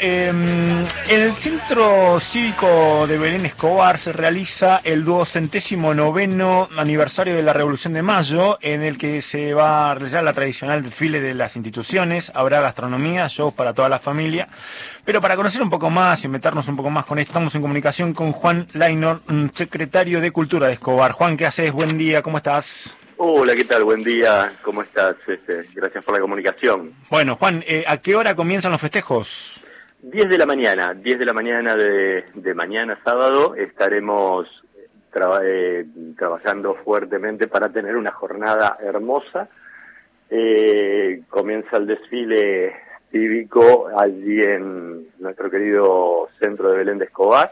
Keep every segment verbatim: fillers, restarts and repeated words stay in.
eh, en el Centro Cívico de Belén Escobar se realiza el duocentésimo noveno aniversario de la Revolución de Mayo, en el que se va a realizar la tradicional desfile de las instituciones, habrá gastronomía, shows para toda la familia. Pero para conocer un poco más y meternos un poco más con esto, estamos en comunicación con Juan Lainor, secretario de Cultura de Escobar. Juan, ¿qué haces? Buen día, ¿cómo estás? Hola, ¿qué tal? Buen día, ¿cómo estás? Este, gracias por la comunicación. Bueno, Juan, eh, ¿a qué hora comienzan los festejos? diez de la mañana, diez de la mañana de, de mañana sábado estaremos traba, eh, trabajando fuertemente para tener una jornada hermosa. Eh, comienza el desfile cívico allí en nuestro querido centro de Belén de Escobar,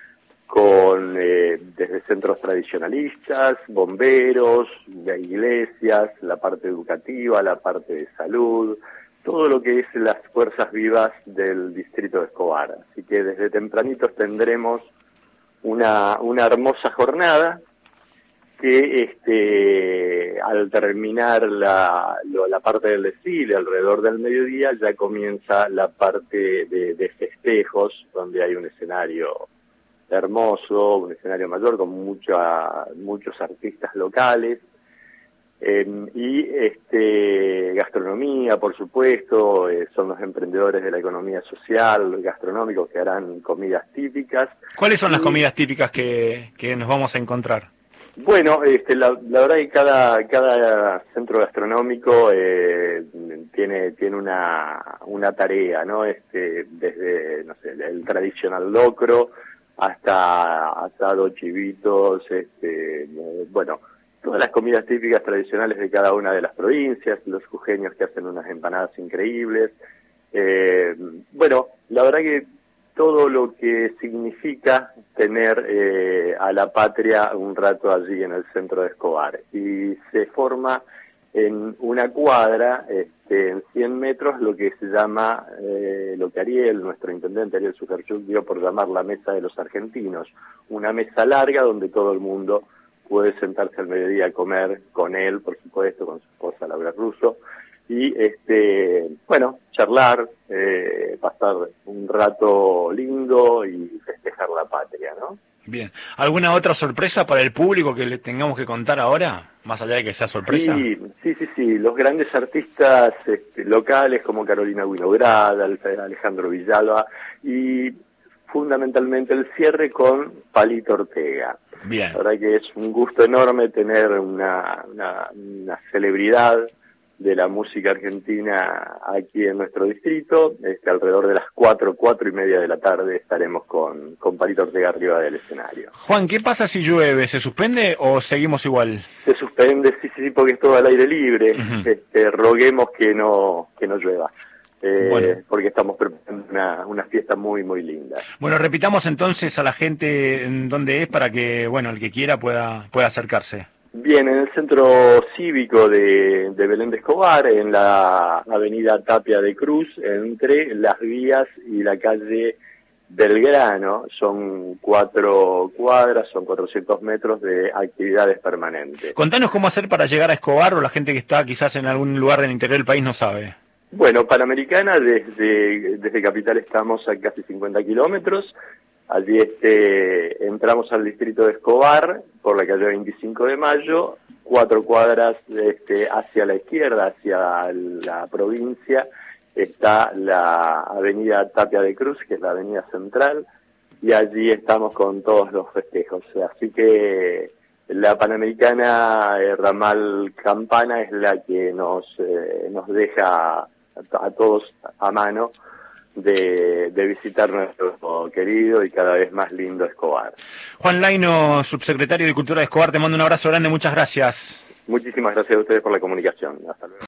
con eh, desde centros tradicionalistas, bomberos, de iglesias, la parte educativa, la parte de salud, todo lo que es las fuerzas vivas del distrito de Escobar. Así que desde tempranitos tendremos una, una hermosa jornada que este, al terminar la, la parte del desfile, alrededor del mediodía, ya comienza la parte de, de festejos, donde hay un escenario hermoso, un escenario mayor con mucha, muchos artistas locales, eh, y este, gastronomía, por supuesto, eh, son los emprendedores de la economía social, gastronómicos, que harán comidas típicas. ¿Cuáles son y, las comidas típicas que, que nos vamos a encontrar? Bueno, este, la, la verdad que cada, cada centro gastronómico eh, tiene, tiene una, una tarea, ¿no? Este, desde, no sé, el tradicional locro, hasta asado, chivitos, este, bueno, todas las comidas típicas tradicionales de cada una de las provincias, los jujeños que hacen unas empanadas increíbles. Eh, bueno, la verdad que todo lo que significa tener eh, a la patria un rato allí en el centro de Escobar. Y se forma en una cuadra, este, en cien metros, lo que se llama, eh, lo que Ariel, nuestro intendente Ariel Sujerchuk, dio por llamar la Mesa de los Argentinos. Una mesa larga donde todo el mundo puede sentarse al mediodía a comer con él, por supuesto, con su esposa Laura Russo, y este, bueno, charlar, eh, pasar un rato lindo y festejar la patria, ¿no? Bien. ¿Alguna otra sorpresa para el público que le tengamos que contar ahora, más allá de que sea sorpresa? Sí, sí, sí, sí. Los grandes artistas este, locales como Carolina Winograd, Alejandro Villalba y fundamentalmente el cierre con Palito Ortega. Bien. La verdad que es un gusto enorme tener una, una, una celebridad de la música argentina aquí en nuestro distrito. Este, alrededor de las cuatro, cuatro y media de la tarde estaremos con, con Palito Ortega arriba del escenario. Juan, ¿qué pasa si llueve? ¿Se suspende o seguimos igual? Se suspende, sí, sí, sí, porque es todo al aire libre. Uh-huh. Este, roguemos que no, que no llueva. Eh, bueno. Porque estamos preparando una, una fiesta muy, muy linda. Bueno, repitamos entonces a la gente dónde es para que, bueno, el que quiera pueda, pueda acercarse. Bien, en el centro cívico de, de Belén de Escobar, en la avenida Tapia de Cruz, entre las vías y la calle Belgrano. Son cuatro cuadras, son cuatrocientos metros de actividades permanentes. Contanos cómo hacer para llegar a Escobar, o la gente que está quizás en algún lugar del interior del país no sabe. Bueno, Panamericana, desde, desde Capital estamos a casi cincuenta kilómetros. Allí este, entramos al distrito de Escobar por la calle veinticinco de mayo, cuatro cuadras este, hacia la izquierda, hacia la provincia, está la avenida Tapia de Cruz, que es la avenida central, y allí estamos con todos los festejos. Así que la Panamericana eh, Ramal Campana es la que nos, eh, nos deja a, a todos a mano De, de visitar nuestro querido y cada vez más lindo Escobar. Juan Laino, subsecretario de Cultura de Escobar, te mando un abrazo grande, muchas gracias. Muchísimas gracias a ustedes por la comunicación. Hasta luego.